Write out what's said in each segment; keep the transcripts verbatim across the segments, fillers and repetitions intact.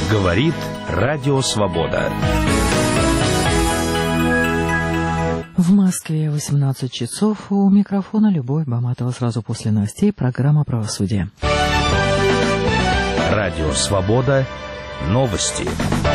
Говорит Радио Свобода. В Москве восемнадцать часов. У микрофона Любовь Баматова. Сразу после новостей программа «Правосудие». Радио Свобода. Новости.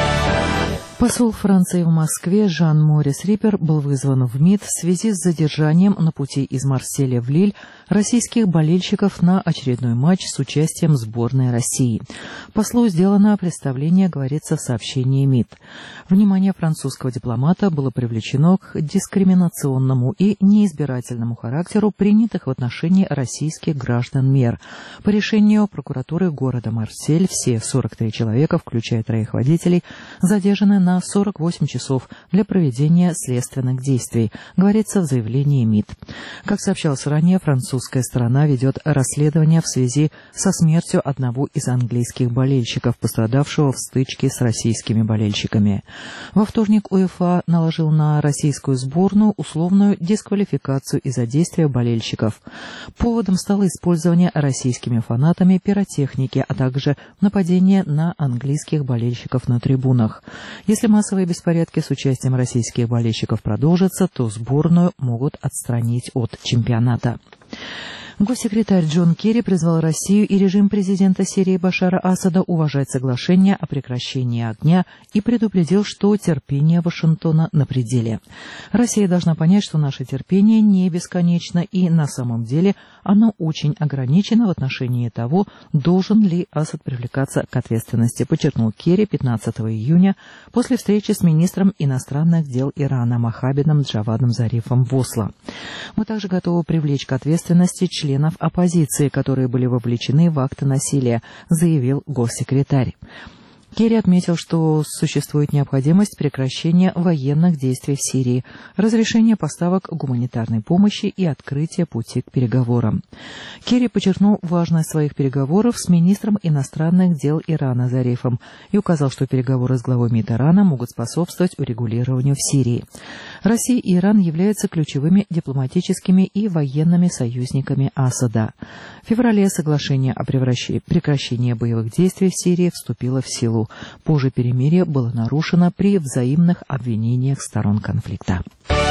Посол Франции в Москве Жан-Морис Рипер был вызван в МИД в связи с задержанием на пути из Марселя в Лиль российских болельщиков на очередной матч с участием сборной России. Послу сделано представление, говорится в сообщении МИД. Внимание французского дипломата было привлечено к дискриминационному и неизбирательному характеру принятых в отношении российских граждан мер. По решению прокуратуры города Марсель все сорок три человека, включая троих водителей, задержаны на на сорок восемь часов для проведения следственных действий, говорится в заявлении МИД. Как сообщалось ранее, французская сторона ведет расследование в связи со смертью одного из английских болельщиков, пострадавшего в стычке с российскими болельщиками. Во вторник УЕФА наложил на российскую сборную условную дисквалификацию из-за действия болельщиков. Поводом стало использование российскими фанатами пиротехники, а также нападение на английских болельщиков на трибунах. Если массовые беспорядки с участием российских болельщиков продолжатся, то сборную могут отстранить от чемпионата. Госсекретарь Джон Керри призвал Россию и режим президента Сирии Башара Асада уважать соглашение о прекращении огня и предупредил, что терпение Вашингтона на пределе. Россия должна понять, что наше терпение не бесконечно, и на самом деле оно очень ограничено в отношении того, должен ли Асад привлекаться к ответственности, подчеркнул Керри пятнадцатого июня после встречи с министром иностранных дел Ирана Мохаммедом Джавадом Зарифом в Осло. Мы также готовы привлечь к ответственности членов членов оппозиции, которые были вовлечены в акты насилия, заявил госсекретарь. Керри отметил, что существует необходимость прекращения военных действий в Сирии, разрешения поставок гуманитарной помощи и открытия пути к переговорам. Керри подчеркнул важность своих переговоров с министром иностранных дел Ирана Зарифом и указал, что переговоры с главой МИД Ирана могут способствовать урегулированию в Сирии. Россия и Иран являются ключевыми дипломатическими и военными союзниками Асада. В феврале соглашение о прекращении боевых действий в Сирии вступило в силу. Позже перемирие было нарушено при взаимных обвинениях сторон конфликта.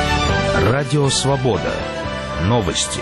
Радио Свобода. Новости.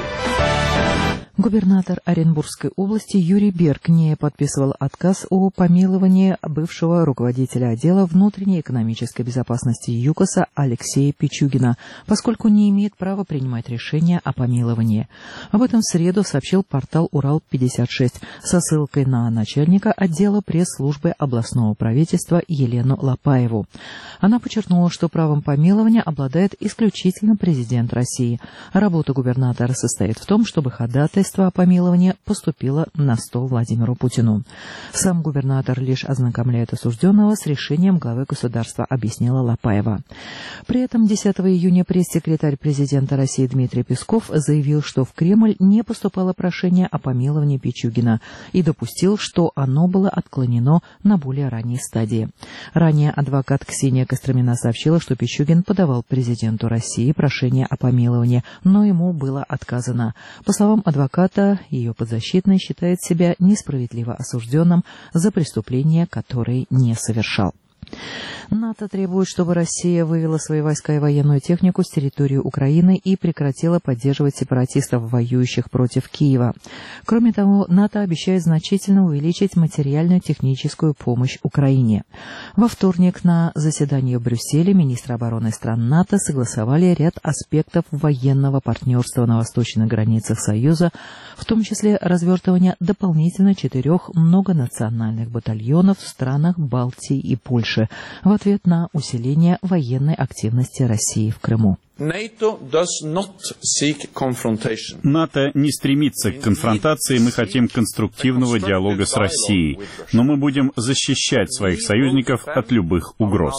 Губернатор Оренбургской области Юрий Берг не подписывал отказ о помиловании бывшего руководителя отдела внутренней экономической безопасности ЮКОСа Алексея Пичугина, поскольку не имеет права принимать решения о помиловании. Об этом в среду сообщил портал Урал пятьдесят шесть со ссылкой на начальника отдела пресс-службы областного правительства Елену Лопаеву. Она подчеркнула, что правом помилования обладает исключительно президент России. Работа губернатора состоит в том, чтобы ходатайство о помиловании поступило на стол Владимиру Путину. Сам губернатор лишь ознакомляет осужденного с решением главы государства, объяснила Лопаева. При этом десятого июня пресс-секретарь президента России Дмитрий Песков заявил, что в Кремль не поступало прошение о помиловании Пичугина и допустил, что оно было отклонено на более ранней стадии. Ранее адвокат Ксения Костромина сообщила, что Пичугин подавал президенту России прошение о помиловании, но ему было отказано. По словам адвоката, ее подзащитный считает себя несправедливо осужденным за преступления, которые не совершал. НАТО требует, чтобы Россия вывела свои войска и военную технику с территории Украины и прекратила поддерживать сепаратистов, воюющих против Киева. Кроме того, НАТО обещает значительно увеличить материальную техническую помощь Украине. Во вторник на заседании в Брюсселе министры обороны стран НАТО согласовали ряд аспектов военного партнерства на восточных границах Союза, в том числе развертывание дополнительно четырех многонациональных батальонов в странах Балтии и Польши в ответ на усиление военной активности России в Крыму. НАТО не стремится к конфронтации, мы хотим конструктивного диалога с Россией, но мы будем защищать своих союзников от любых угроз,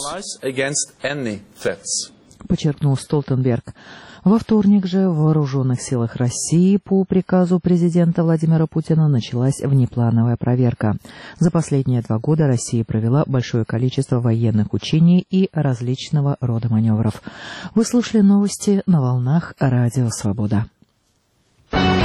подчеркнул Столтенберг. Во вторник же в Вооруженных силах России по приказу президента Владимира Путина началась внеплановая проверка. За последние два года Россия провела большое количество военных учений и различного рода маневров. Вы слушали новости на волнах Радио Свобода.